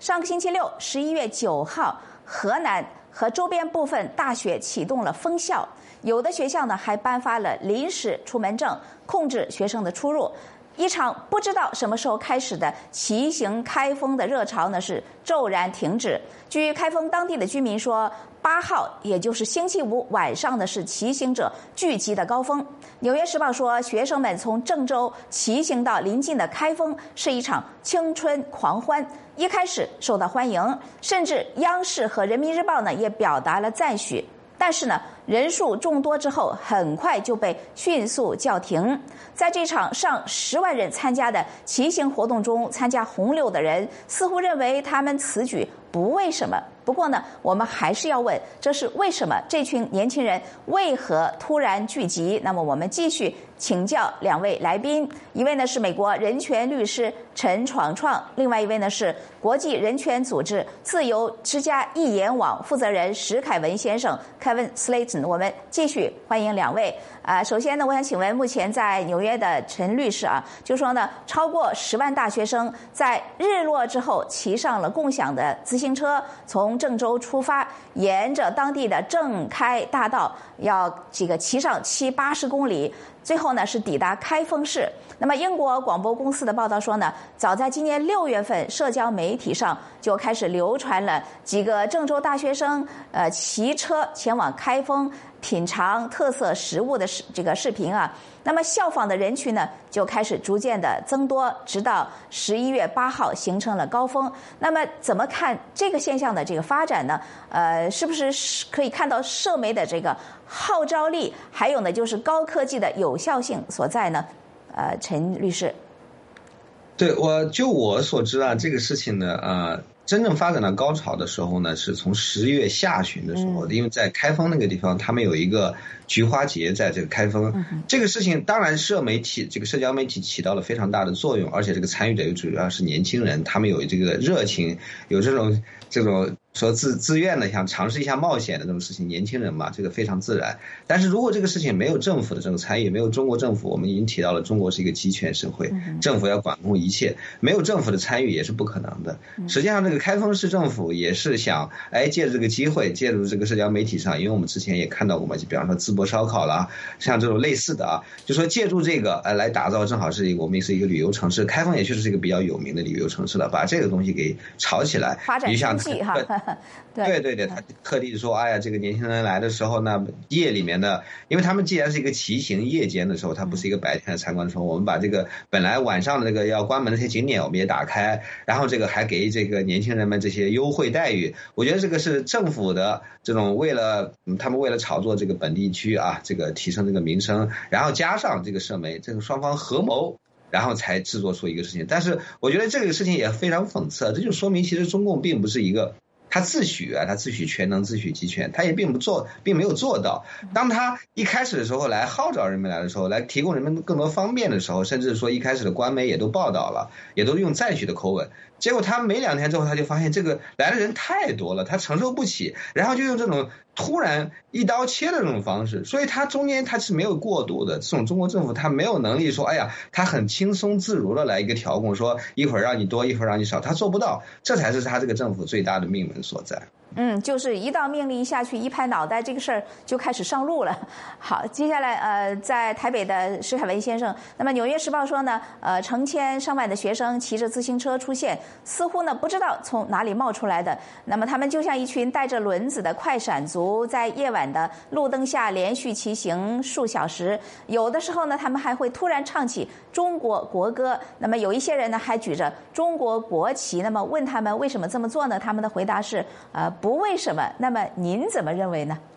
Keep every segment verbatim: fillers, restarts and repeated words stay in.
上个星期六，十一月九号，河南和周边部分大学启动了封校，有的学校呢还颁发了临时出门证，控制学生的出入。一场不知道什么时候开始的骑行开封的热潮呢是骤然停止。据开封当地的居民说，八号也就是星期五晚上的是骑行者聚集的高峰。纽约时报说，学生们从郑州骑行到临近的开封是一场青春狂欢，一开始受到欢迎，甚至央视和人民日报呢也表达了赞许。但是呢，人数众多之后，很快就被迅速叫停。在这场上十万人参加的骑行活动中，参加红柳的人似乎认为他们此举不为什么。不过呢，我们还是要问，这是为什么？这群年轻人为何突然聚集？那么我们继续请教两位来宾，一位呢是美国人权律师陈闯闯，另外一位呢是国际人权组织自由之家一言网负责人石凯文先生 Kevin Slayton。我们继续欢迎两位。啊、呃，首先呢，我想请问目前在纽约的陈律师啊，就说呢，超过十万大学生在日落之后骑上了共享的自行车，从郑州出发，沿着当地的郑开大道，要这个骑上七八十公里，最后呢是抵达开封市。那么英国广播公司的报道说呢，早在今年六月份，社交媒体上就开始流传了几个郑州大学生呃骑车前往开封品尝特色食物的这个视频啊。那么效仿的人群呢就开始逐渐的增多，直到十一月八号形成了高峰。那么怎么看这个现象的这个发展呢？呃，是不是可以看到社媒的这个号召力，还有呢就是高科技的有效性所在呢？呃，陈律师。 对，我就我所知啊，这个事情呢，呃，真正发展到高潮的时候呢，是从十月下旬的时候，嗯、因为在开封那个地方，他们有一个菊花节，在这个开封，嗯、这个事情当然社媒体这个社交媒体起到了非常大的作用，而且这个参与者又主要是年轻人，他们有这个热情，有这种这种说自自愿的想尝试一下冒险的这种事情，年轻人嘛，这个非常自然。但是如果这个事情没有政府的这种参与，没有中国政府，我们已经提到了中国是一个集权社会，政府要管控一切，没有政府的参与也是不可能的。实际上这个开封市政府也是想哎借着这个机会，借助这个社交媒体上，因为我们之前也看到过嘛，就比方说淄博烧烤啦，像这种类似的啊，就说借助这个呃来打造，正好是一个我们是一个旅游城市，开封也确实是一个比较有名的旅游城市了，把这个东西给炒起来， 发展经济哈。 对对对，他特地说，哎呀，这个年轻人来的时候呢，夜里面的，因为他们既然是一个骑行夜间的时候，它不是一个白天的参观的时候，我们把这个本来晚上的这个要关门的这些景点我们也打开，然后这个还给这个年轻人们这些优惠待遇。我觉得这个是政府的这种为了、嗯、他们为了炒作这个本地区啊，这个提升这个民生，然后加上这个社媒，这个双方合谋。然后才制作出一个事情，但是我觉得这个事情也非常讽刺，这就说明其实中共并不是一个他自诩啊，他自诩全能，自诩集权，他也并不做，并没有做到。当他一开始的时候来号召人们来的时候，来提供人们更多方便的时候，甚至说一开始的官媒也都报道了，也都用赞许的口吻。结果他没两天之后，他就发现这个来的人太多了，他承受不起，然后就用这种突然一刀切的这种方式，所以他中间他是没有过渡的。这种中国政府他没有能力说，哎呀，他很轻松自如的来一个调控，说一会儿让你多，一会儿让你少，他做不到，这才是他这个政府最大的命门所在。 嗯，就是一道命令下去，一拍脑袋，这个事儿就开始上路了。好，接下来呃，在台北的石凯文先生，那么《纽约时报》说呢，呃，成千上万的学生骑着自行车出现，似乎呢不知道从哪里冒出来的。那么他们就像一群带着轮子的快闪族，在夜晚的路灯下连续骑行数小时。有的时候呢，他们还会突然唱起中国国歌。那么有一些人呢，还举着中国国旗。那么问他们为什么这么做呢？他们的回答是，呃。不为什么？那么您怎么认为呢？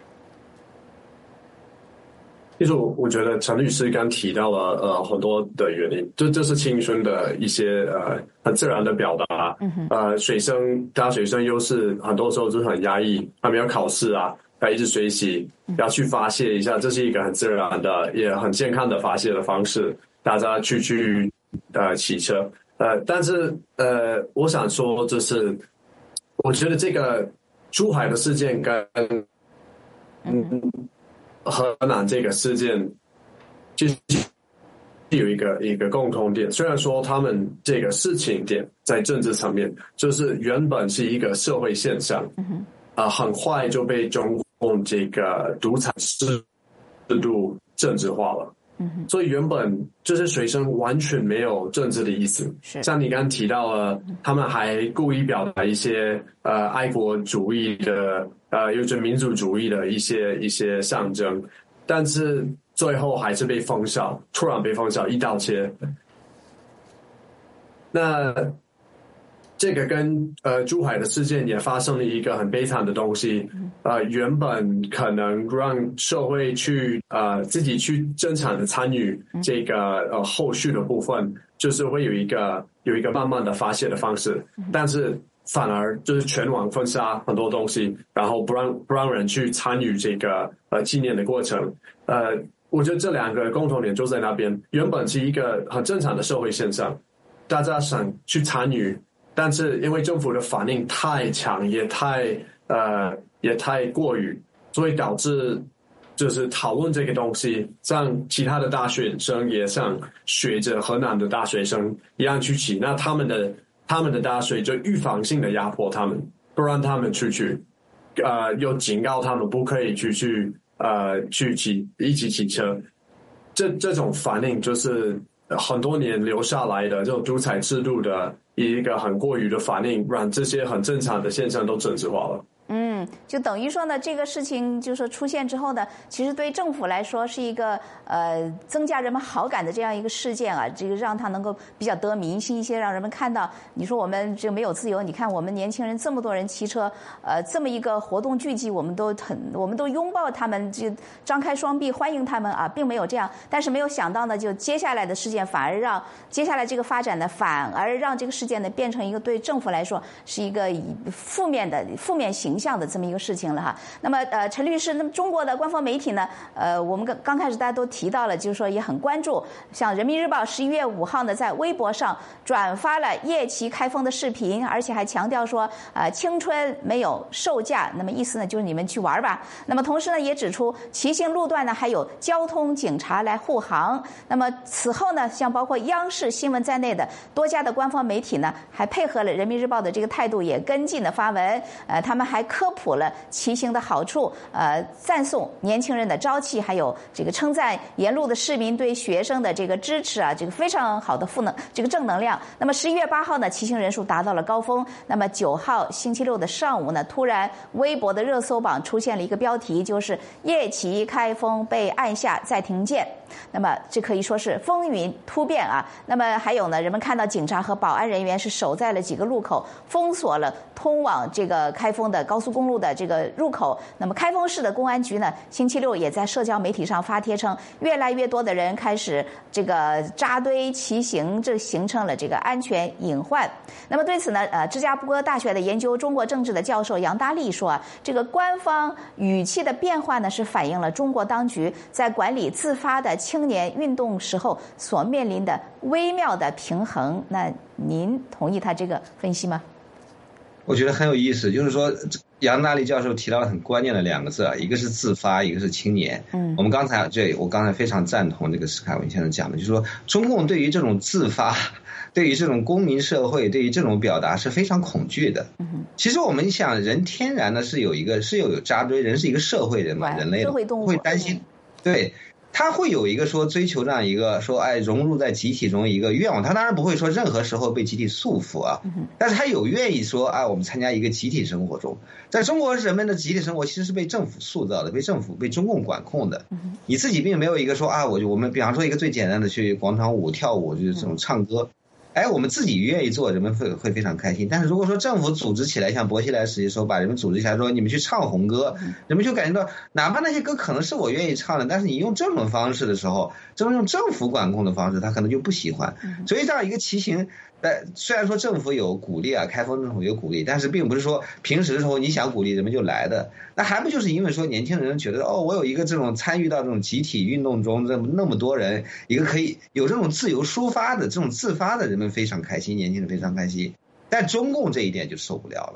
其实我觉得陈律师刚提到了呃很多的原因，这这是青春的一些呃很自然的表达。嗯、呃，学生大学生又是很多时候就是很压抑，他们要考试啊，要一直学习，要去发泄一下，这是一个很自然的也很健康的发泄的方式。大家去去呃骑车，呃，但是呃，我想说就是。我觉得这个珠海的事件跟嗯河南这个事件，其实其有一个一个共同点，虽然说他们这个事情点在政治层面，就是原本是一个社会现象，嗯呃，很快就被中共这个独裁制度政治化了。嗯，所以原本这些学生完全没有政治的意思，像你刚刚提到了，他们还故意表达一些呃爱国主义的呃有着民族主义的一些一些象征，但是最后还是被封校，突然被封校一刀切。那这个跟呃珠海的事件也发生了一个很悲惨的东西，呃，原本可能让社会去呃自己去正常的参与这个呃后续的部分，就是会有一个有一个慢慢的发泄的方式，但是反而就是全网封杀很多东西，然后不让不让人去参与这个呃纪念的过程，呃，我觉得这两个共同点就在那边，原本是一个很正常的社会现象，大家想去参与。但是因为政府的反应太强，也太呃也太过于，所以导致就是讨论这个东西，让其他的大学生也像学着河南的大学生一样去起，那他们的他们的大学就预防性的压迫他们，不让他们出去，呃，又警告他们不可以去去呃去骑一起骑车，这这种反应就是很多年留下来的这种独裁制度的一个很过于的反应，让这些很正常的现象都政治化了。 嗯，就等于说呢，这个事情就是说出现之后呢，其实对政府来说是一个呃增加人们好感的这样一个事件啊，这个让它能够比较得民心一些，让人们看到，你说我们这个没有自由，你看我们年轻人这么多人骑车，呃，这么一个活动聚集，我们都很，我们都拥抱他们，就张开双臂欢迎他们啊，并没有这样，但是没有想到呢，就接下来的事件反而让接下来这个发展呢，反而让这个事件呢变成一个对政府来说是一个负面的负面形象的这么一个事情了哈。那么呃，陈律师，那么中国的官方媒体呢，呃，我们刚刚开始大家都提到了，就是说也很关注，像人民日报十一月五号呢，在微博上转发了夜骑开封的视频，而且还强调说，呃，青春没有售价，那么意思呢就是你们去玩吧。那么同时呢，也指出骑行路段呢还有交通警察来护航。那么此后呢，像包括央视新闻在内的多家的官方媒体呢，还配合了人民日报的这个态度，也跟进的发文，呃，他们还科普了骑行的好处，呃，赞颂年轻人的朝气，还有这个称赞沿路的市民对学生的这个支持啊，这个非常好的负能这个正能量。那么十一月八号呢，骑行人数达到了高峰。那么九号星期六的上午呢，突然微博的热搜榜出现了一个标题，就是夜骑开封被按下再停键。那么这可以说是风云突变啊。那么还有呢，人们看到警察和保安人员是守在了几个路口，封锁了通往这个开封的高速公路的这个入口。那么开封市的公安局呢，星期六也在社交媒体上发帖称，越来越多的人开始这个扎堆骑行，这形成了这个安全隐患。那么对此呢，呃，芝加哥大学的研究中国政治的教授杨大力说啊，这个官方语气的变化呢，是反映了中国当局在管理自发的青年运动时候所面临的微妙的平衡。那您同意他这个分析吗？ 我觉得很有意思，就是说杨大力教授提到了很关键的两个字啊，一个是自发，一个是青年。嗯，我们刚才这我刚才非常赞同这个史凯文先生讲的，就是说中共对于这种自发，对于这种公民社会，对于这种表达是非常恐惧的。嗯，其实我们想，人天然的是有一个是有有扎堆，人是一个社会人嘛，人类社会动物会担心，对。他会有一个说追求这样一个说哎融入在集体中一个愿望，他当然不会说任何时候被集体束缚啊，但是他有愿意说哎我们参加一个集体生活中。在中国人们的集体生活其实是被政府塑造的，被政府被中共管控的，你自己并没有一个说啊我就我们比方说一个最简单的去广场舞跳舞就是这种唱歌，哎，我们自己愿意做，人们会会非常开心。但是如果说政府组织起来，像薄熙来时期时候把人们组织起来说你们去唱红歌，人们就感觉到哪怕那些歌可能是我愿意唱的，但是你用这种方式的时候，这种用政府管控的方式，他可能就不喜欢。所以这样一个骑行，但虽然说政府有鼓励啊，开封政府有鼓励，但是并不是说平时的时候你想鼓励人们就来的。那还不就是因为说年轻人觉得哦，我有一个这种参与到这种集体运动中，这么那么多人，一个可以有这种自由抒发的这种自发的人们非常开心，年轻人非常开心。但中共这一点就受不了了。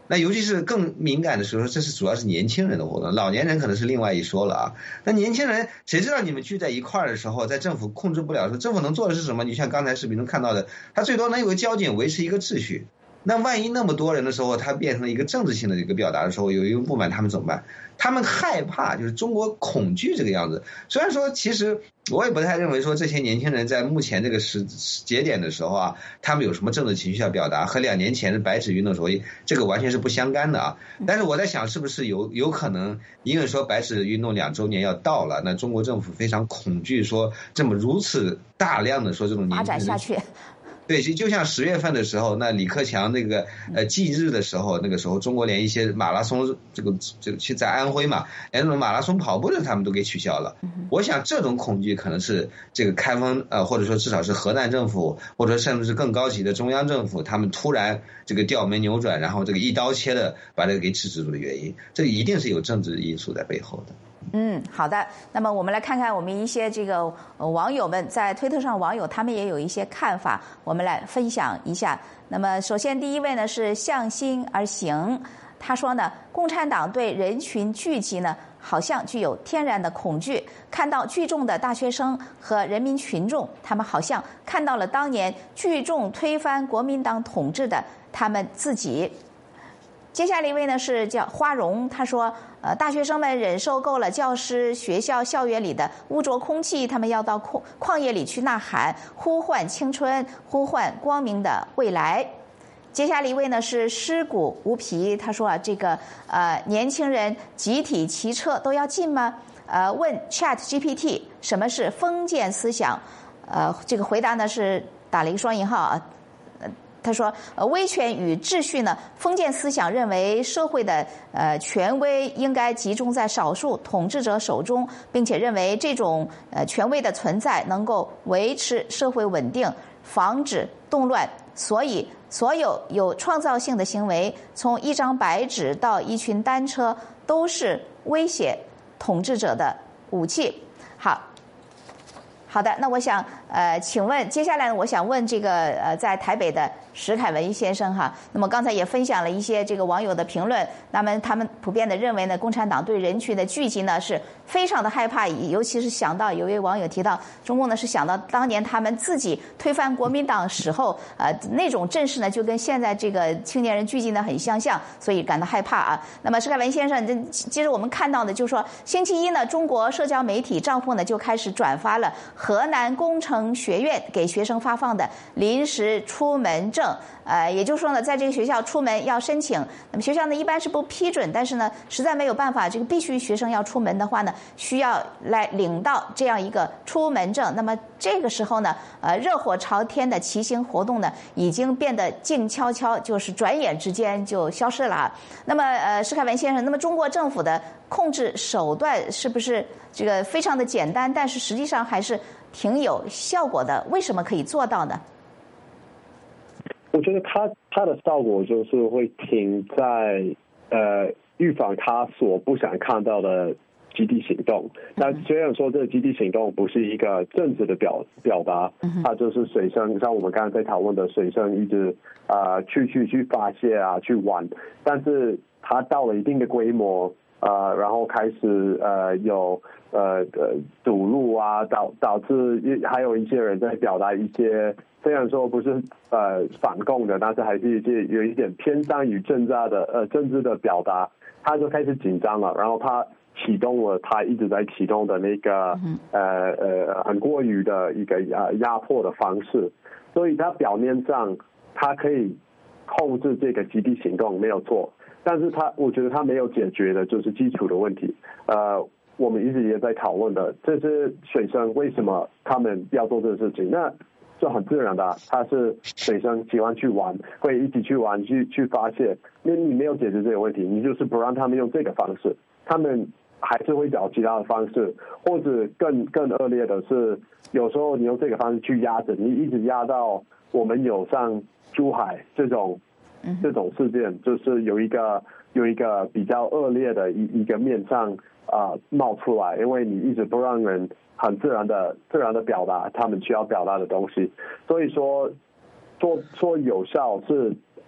那尤其是更敏感的时候，这是主要是年轻人的活动，老年人可能是另外一说了啊。那年轻人谁知道你们聚在一块儿的时候，在政府控制不了的时候，政府能做的是什么？你像刚才视频中看到的，他最多能有个交警维持一个秩序。那万一那么多人的时候，他变成了一个政治性的一个表达的时候，有一个不满，他们怎么办？他们害怕，就是中国恐惧这个样子。虽然说，其实我也不太认为说这些年轻人在目前这个时节点的时候啊，他们有什么政治情绪要表达，和两年前的白纸运动时候，这个完全是不相干的啊。但是我在想，是不是有有可能，因为说白纸运动两周年要到了，那中国政府非常恐惧，说这么如此大量的说这种年轻人发展下去。 对，就像十月份的时候，那李克强那个呃忌日的时候，那个时候中国连一些马拉松这个这个去在安徽嘛，连那种马拉松跑步的他们都给取消了。我想这种恐惧可能是这个开封呃或者说至少是河南政府，或者甚至是更高级的中央政府，他们突然这个调门扭转，然后这个一刀切的把这个给制止住的原因，这一定是有政治因素在背后的。 嗯，好的。那么我们来看看我们一些这个网友们在推特上，网友他们也有一些看法，我们来分享一下。那么首先第一位呢是向心而行，他说呢，共产党对人群聚集呢好像具有天然的恐惧，看到聚众的大学生和人民群众，他们好像看到了当年聚众推翻国民党统治的他们自己。接下来一位呢是叫花荣，他说呃，大学生们忍受够了教师学校校园里的污浊空气，他们要到旷旷野里去呐喊，呼唤青春，呼唤光明的未来。接下来一位呢是尸骨无皮，他说啊，这个呃年轻人集体骑车都要禁吗？呃，问 Chat G P T 什么是封建思想？呃，这个回答呢是打了一个双引号啊。他说，呃，威权与秩序呢，封建思想认为社会的呃权威应该集中在少数统治者手中，并且认为这种呃权威的存在能够维持社会稳定，防止动乱。所以，所有有创造性的行为，从一张白纸到一群单车，都是威胁统治者的武器。好。好的，那我想呃，请问接下来呢，我想问这个呃，在台北的石凯文先生哈，那么刚才也分享了一些这个网友的评论，那么他们普遍的认为呢，共产党对人群的聚集呢是非常的害怕，尤其是想到有一位网友提到，中共呢是想到当年他们自己推翻国民党时候，呃那种阵势呢就跟现在这个青年人聚集呢很相像，所以感到害怕啊。那么石凯文先生，接着我们看到的就是说，星期一呢，中国社交媒体账户呢就开始转发了河南工程学院给学生发放的临时出门证，呃，也就是说呢，在这个学校出门要申请，那么学校呢一般是不批准，但是呢，实在没有办法，这个必须学生要出门的话呢，需要来领到这样一个出门证。那么这个时候呢，呃，热火朝天的骑行活动呢，已经变得静悄悄，就是转眼之间就消失了。那么，呃，石凯文先生，那么中国政府的控制手段是不是这个非常的简单，但是实际上还是挺有效果的？为什么可以做到呢？ 我觉得它它的效果就是会停在呃预防他所不想看到的基地行动。那虽然说这个基地行动不是一个政治的表表达，它就是水生，像我们刚才在讨论的水生一直啊、呃、去去去发泄啊去玩，但是它到了一定的规模。呃，然后开始呃有呃呃堵路啊，导导致还有一些人在表达一些虽然说不是呃反共的，但是还是是有一点偏向于政治的呃政治的表达，他就开始紧张了，然后他启动了他一直在启动的那个呃呃很过于的一个压压迫的方式，所以他表面上他可以控制这个基地行动没有错。但是他，我觉得他没有解决的就是基础的问题。呃，我们一直也在讨论的，这些水生为什么他们要做这个事情？那就很自然的、啊，他是水生喜欢去玩，会一起去玩，去去发泄。那你没有解决这个问题，你就是不让他们用这个方式，他们还是会找其他的方式，或者更更恶劣的是，有时候你用这个方式去压着，你一直压到我们有像珠海这种。这种事件就是有一个有一个比较恶劣的一一个面上啊、呃、冒出来，因为你一直不让人很自然的自然的表达他们需要表达的东西，所以说说说有效是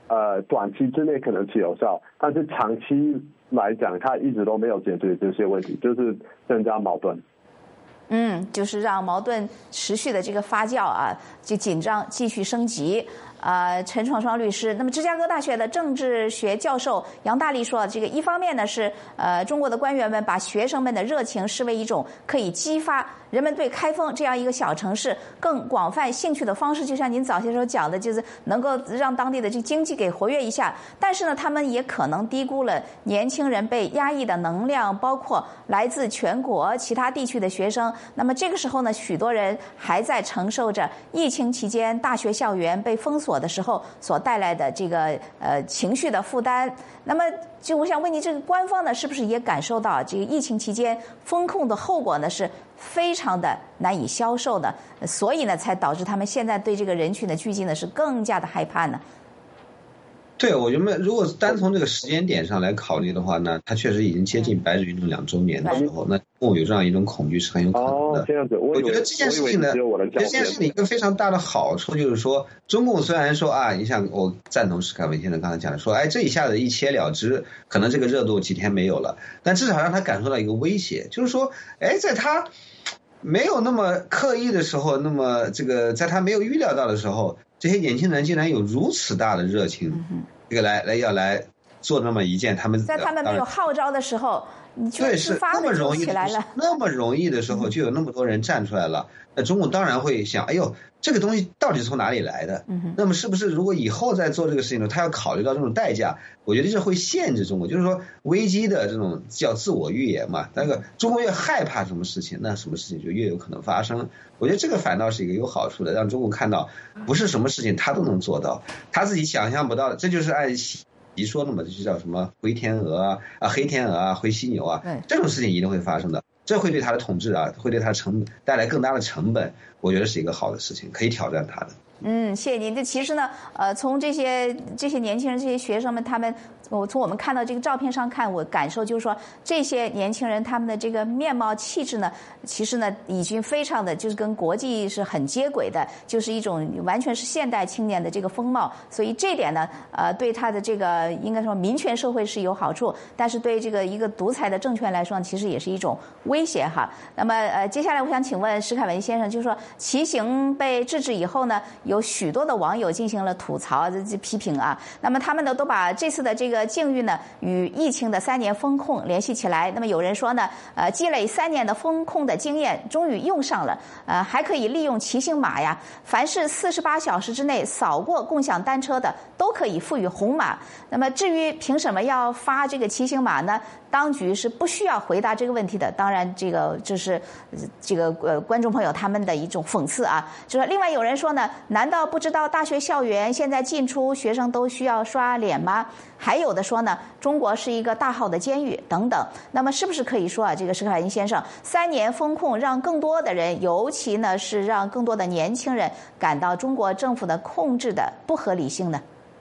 呃短期之内可能是有效，但是长期来讲，它一直都没有解决这些问题，就是增加矛盾。 嗯，就是让矛盾持续的这个发酵啊，就紧张继续升级。呃，陈创双律师，那么芝加哥大学的政治学教授杨大力说，这个一方面呢是呃中国的官员们把学生们的热情视为一种可以激发人们对开封这样一个小城市更广泛兴趣的方式，就像您早些时候讲的，就是能够让当地的这经济给活跃一下。但是呢，他们也可能低估了年轻人被压抑的能量，包括来自全国其他地区的学生。那么这个时候呢，许多人还在承受着疫情期间大学校园被封锁的时候所带来的这个呃情绪的负担。那么就我想问你，这个官方呢是不是也感受到这个疫情期间封控的后果呢是非常的难以消受的，所以呢才导致他们现在对这个人群的聚集呢是更加的害怕呢？ 对，我觉得如果单从这个时间点上来考虑的话呢，它确实已经接近白纸运动两周年的时候，那共有这样一种恐惧是很有可能的。 哦，这样子，我我觉得这件事情呢，我觉得这件事情一个非常大的好处就是说，中共虽然说啊，你像我赞同史凯文先生刚才讲的说，哎，这一下子一切了之，可能这个热度几天没有了，但至少让他感受到一个威胁，就是说，哎，在他没有那么刻意的时候，那么这个在他没有预料到的时候，这些年轻人竟然有如此大的热情，这个来来要来做那么一件他们在他们没有号召的时候，你就对是那么容易起来了， 那么容易的时候就有那么多人站出来了。那中共当然会想，哎呦，这个东西到底是从哪里来的？那么是不是如果以后再做这个事情呢，他要考虑到这种代价？我觉得这会限制中国，就是说危机的这种叫自我预言嘛。那个中国越害怕什么事情，那什么事情就越有可能发生。我觉得这个反倒是一个有好处的，让中国看到不是什么事情他都能做到，他自己想象不到的。这就是按习说的嘛，这就叫什么灰天鹅啊、啊黑天鹅啊、灰犀牛啊，这种事情一定会发生的。这会对他的统治啊，会对他成带来更大的成本，我觉得是一个好的事情，可以挑战他的。 嗯，谢谢您。这其实呢，呃，从这些这些年轻人、这些学生们，他们，我从我们看到这个照片上看，我感受就是说，这些年轻人他们的这个面貌气质呢，其实呢，已经非常的就是跟国际是很接轨的，就是一种完全是现代青年的这个风貌。所以这点呢，呃，对他的这个应该说民权社会是有好处，但是对这个一个独裁的政权来说，其实也是一种威胁哈。那么呃，接下来我想请问史凯文先生，就是说骑行被制止以后呢，有许多的网友进行了吐槽、这批评啊。那么他们呢，都把这次的这个境遇呢，与疫情的三年封控联系起来。那么有人说呢，呃，积累三年的封控的经验，终于用上了，呃，还可以利用骑行码呀。凡是四十八小时之内扫过共享单车的，都可以赋予红码。那么至于凭什么要发这个骑行码呢？当局是不需要回答这个问题的。当然，这个这是这个呃观众朋友他们的一种讽刺啊。就是另外有人说呢，难道不知道大学校园现在进出学生都需要刷脸吗？还有的说呢，中国是一个大号的监狱等等。那么是不是可以说啊，这个史凯文先生，三年封控让更多的人，尤其呢是让更多的年轻人感到中国政府的控制的不合理性呢？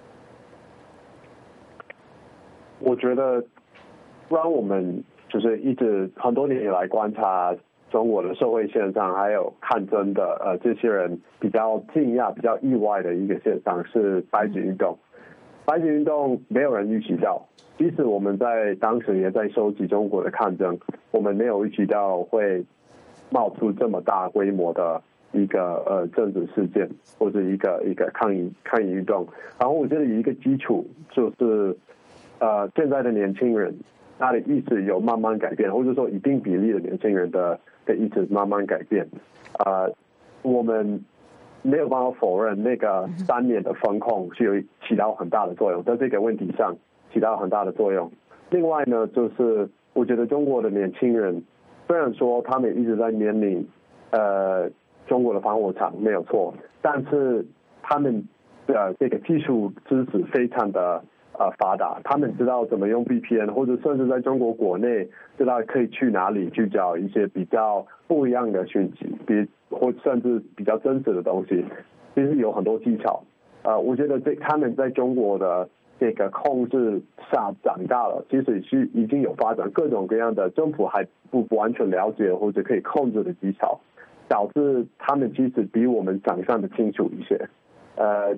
我觉得让我们就是一直很多年以来观察中国的社会现象，还有看真的呃这些人比较惊讶、比较意外的一个现象是白纸运动。白纸运动没有人预期到，即使我们在当时也在收集中国的抗争，我们没有预期到会冒出这么大规模的一个呃政治事件或者一个一个抗议抗议运动。然后我觉得有一个基础就是呃现在的年轻人他的意识有慢慢改变，或者说一定比例的年轻人的的意识慢慢改变。呃，我们没有办法否认那个三年的封控是有起到很大的作用，在这个问题上起到很大的作用。另外呢，就是我觉得中国的年轻人虽然说他们一直在面临呃中国的防火墙没有错，但是他们的这个技术知识非常的呃发达，他们知道怎么用 V P N， 或者甚至在中国国内知道可以去哪里去找一些比较不一样的讯息，比或甚至比较真实的东西，其实有很多技巧。呃，我觉得这他们在中国的这个控制下长大了，其实是已经有发展各种各样的政府还不完全了解或者可以控制的技巧，导致他们其实比我们想象的清楚一些。呃，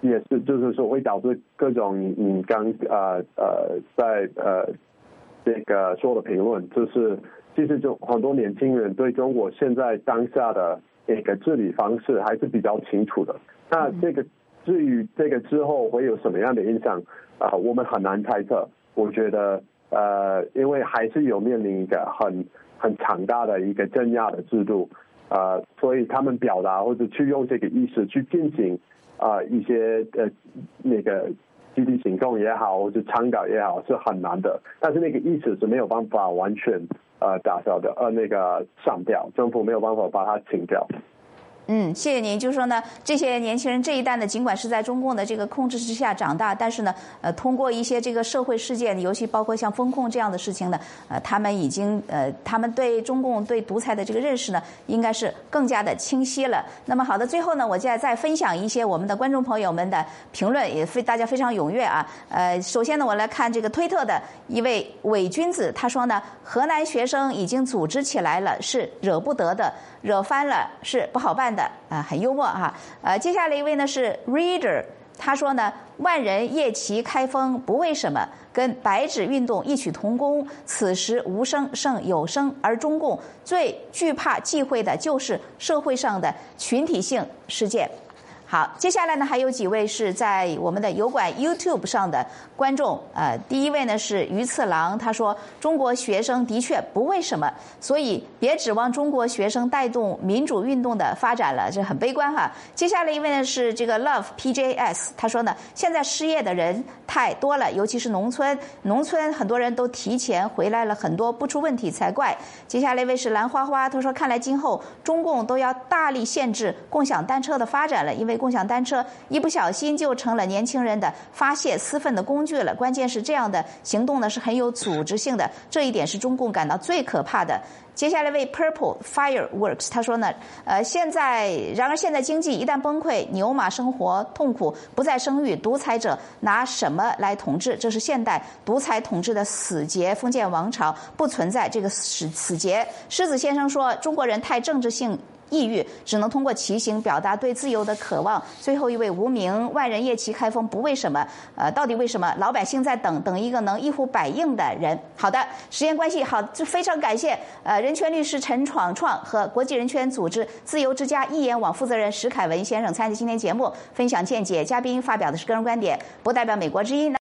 也是就是说会导致各种你你刚呃呃在呃这个说的评论，就是其实就很多年轻人对中国现在当下的一个治理方式还是比较清楚的。那这个至于这个之后会有什么样的影响啊、呃，我们很难猜测。我觉得呃，因为还是有面临一个很很强大的一个镇压的制度，呃，所以他们表达或者去用这个意识去进行啊、呃、一些呃那个集体行动也好，或者倡导也好，是很难的。但是那个意识是没有办法完全呃打消的，呃那个上掉，政府没有办法把它清掉。 嗯，谢谢您。就是说呢，这些年轻人这一代呢，尽管是在中共的这个控制之下长大，但是呢，呃，通过一些这个社会事件，尤其包括像风控这样的事情呢，呃，他们已经呃，他们对中共对独裁的这个认识呢，应该是更加的清晰了。那么好的，最后呢，我再再分享一些我们的观众朋友们的评论，也非大家非常踊跃啊。呃，首先呢，我来看这个推特的一位伪君子，他说呢，河南学生已经组织起来了，是惹不得的，惹翻了是不好办的。的啊、呃，很幽默哈。呃，接下来一位呢是 Reader， 他说呢，万人夜骑开封不为什么，跟白纸运动异曲同工。此时无声胜有声，而中共最惧怕忌讳的就是社会上的群体性事件。好，接下来呢还有几位是在我们的油管 YouTube 上的观众，呃，第一位呢是于次郎，他说中国学生的确不为什么，所以别指望中国学生带动民主运动的发展了，这很悲观哈。接下来一位呢是这个 Love P J S， 他说呢，现在失业的人太多了，尤其是农村，农村很多人都提前回来了很多，不出问题才怪。接下来一位是蓝花花，他说看来今后中共都要大力限制共享单车的发展了，因为共享单车一不小心就成了年轻人的发泄私愤的工具了。关键是这样的行动呢是很有组织性的，这一点是中共感到最可怕的。接下来为 Purple Fireworks， 他说呢，呃，现在然而现在经济一旦崩溃，牛马生活痛苦，不再生育，独裁者拿什么来统治？这是现代独裁统治的死结。封建王朝不存在这个死死结。狮子先生说，中国人太政治性抑郁，只能通过骑行表达对自由的渴望。最后一位无名，万人夜骑开封不为什么？呃，到底为什么？老百姓在等等一个能一呼百应的人。好的，时间关系，好，非常感谢呃人权律师陈闯闯和国际人权组织自由之家一言网负责人石凯文先生参加今天节目，分享见解。嘉宾发表的是个人观点，不代表美国之音。